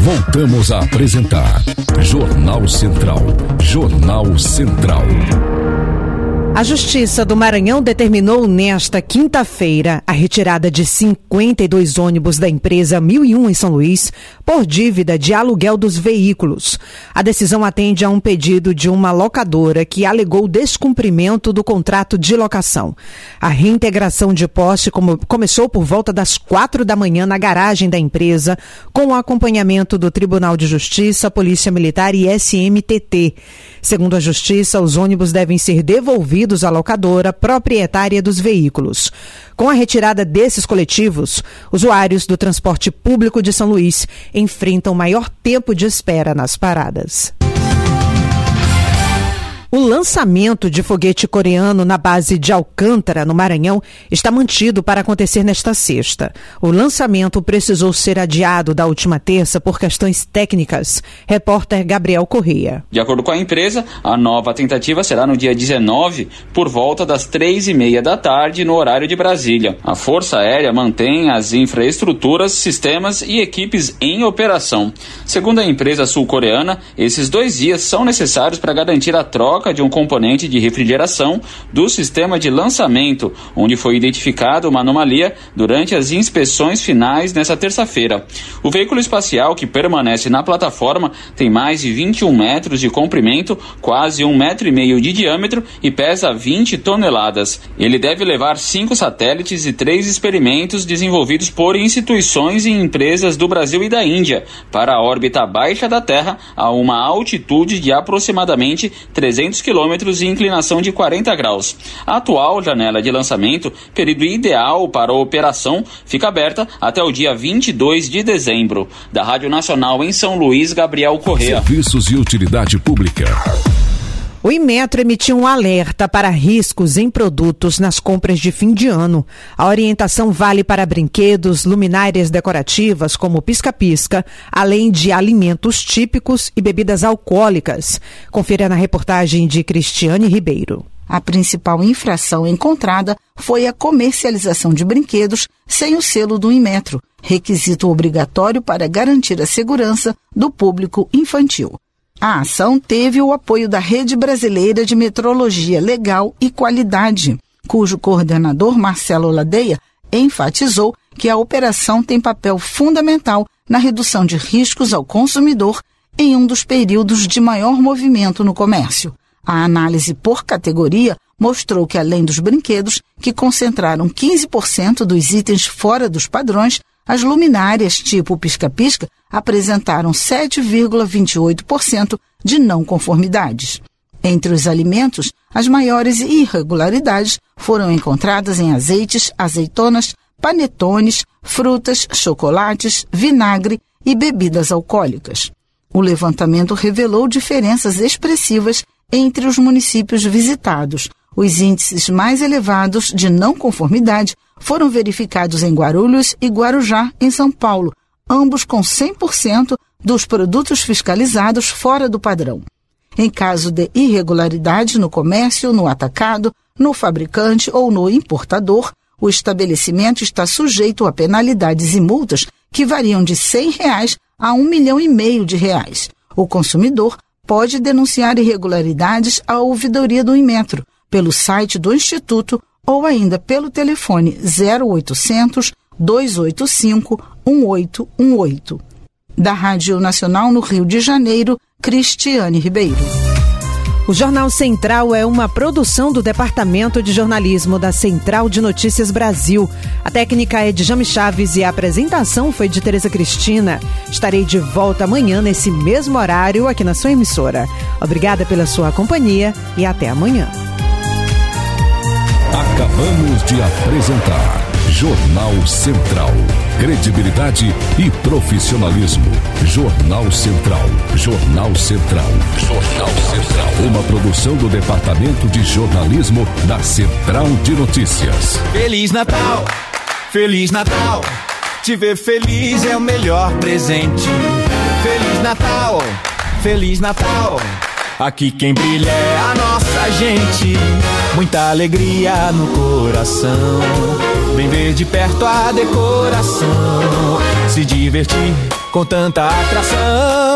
Voltamos a apresentar Jornal Central. Jornal Central. A Justiça do Maranhão determinou nesta quinta-feira a retirada de 52 ônibus da empresa 1001 em São Luís por dívida de aluguel dos veículos. A decisão atende a um pedido de uma locadora que alegou descumprimento do contrato de locação. A reintegração de posse começou por volta das 4 da manhã na garagem da empresa, com o acompanhamento do Tribunal de Justiça, Polícia Militar e SMTT. Segundo a Justiça, os ônibus devem ser devolvidos à locadora proprietária dos veículos. Com a retirada desses coletivos, usuários do transporte público de São Luís enfrentam maior tempo de espera nas paradas. O lançamento de foguete coreano na base de Alcântara, no Maranhão, está mantido para acontecer nesta sexta. O lançamento precisou ser adiado da última terça por questões técnicas. Repórter Gabriel Correia. De acordo com a empresa, a nova tentativa será no dia 19, por volta das 3h30 da tarde, no horário de Brasília. A Força Aérea mantém as infraestruturas, sistemas e equipes em operação. Segundo a empresa sul-coreana, esses 2 dias são necessários para garantir a troca de um componente de refrigeração do sistema de lançamento, onde foi identificada uma anomalia durante as inspeções finais nesta terça-feira. O veículo espacial, que permanece na plataforma, tem mais de 21 metros de comprimento, quase 1,5 metro de diâmetro e pesa 20 toneladas. Ele deve levar 5 satélites e 3 experimentos desenvolvidos por instituições e empresas do Brasil e da Índia para a órbita baixa da Terra a uma altitude de aproximadamente 300 quilômetros e inclinação de 40 graus. A atual janela de lançamento, período ideal para a operação, fica aberta até o dia 22 de dezembro. Da Rádio Nacional em São Luís, Gabriel Correia. Serviços e utilidade pública. O Inmetro emitiu um alerta para riscos em produtos nas compras de fim de ano. A orientação vale para brinquedos, luminárias decorativas como pisca-pisca, além de alimentos típicos e bebidas alcoólicas. Confira na reportagem de Cristiane Ribeiro. A principal infração encontrada foi a comercialização de brinquedos sem o selo do Inmetro, requisito obrigatório para garantir a segurança do público infantil. A ação teve o apoio da Rede Brasileira de Metrologia Legal e Qualidade, cujo coordenador Marcelo Ladeia enfatizou que a operação tem papel fundamental na redução de riscos ao consumidor em um dos períodos de maior movimento no comércio. A análise por categoria mostrou que, além dos brinquedos, que concentraram 15% dos itens fora dos padrões, as luminárias tipo pisca-pisca apresentaram 7,28% de não conformidades. Entre os alimentos, as maiores irregularidades foram encontradas em azeites, azeitonas, panetones, frutas, chocolates, vinagre e bebidas alcoólicas. O levantamento revelou diferenças expressivas entre os municípios visitados. Os índices mais elevados de não conformidade foram verificados em Guarulhos e Guarujá, em São Paulo, ambos com 100% dos produtos fiscalizados fora do padrão. Em caso de irregularidade no comércio, no atacado, no fabricante ou no importador, o estabelecimento está sujeito a penalidades e multas que variam de R$ 100 a R$ 1,5 milhão de reais. O consumidor pode denunciar irregularidades à ouvidoria do Inmetro, pelo site do Instituto ou ainda pelo telefone 0800 285 1818. Da Rádio Nacional no Rio de Janeiro, Cristiane Ribeiro. O Jornal Central é uma produção do Departamento de Jornalismo da Central de Notícias Brasil. A técnica é de Jame Chaves e a apresentação foi de Tereza Cristina. Estarei de volta amanhã nesse mesmo horário aqui na sua emissora. Obrigada pela sua companhia e até amanhã. Acabamos de apresentar Jornal Central. Credibilidade e profissionalismo. Jornal Central. Jornal Central. Jornal Central. Uma produção do Departamento de Jornalismo da Central de Notícias. Feliz Natal! Feliz Natal! Te ver feliz é o melhor presente. Feliz Natal! Feliz Natal! Aqui quem brilha é a nossa gente. Muita alegria no coração. Vem ver de perto a decoração. Se divertir com tanta atração.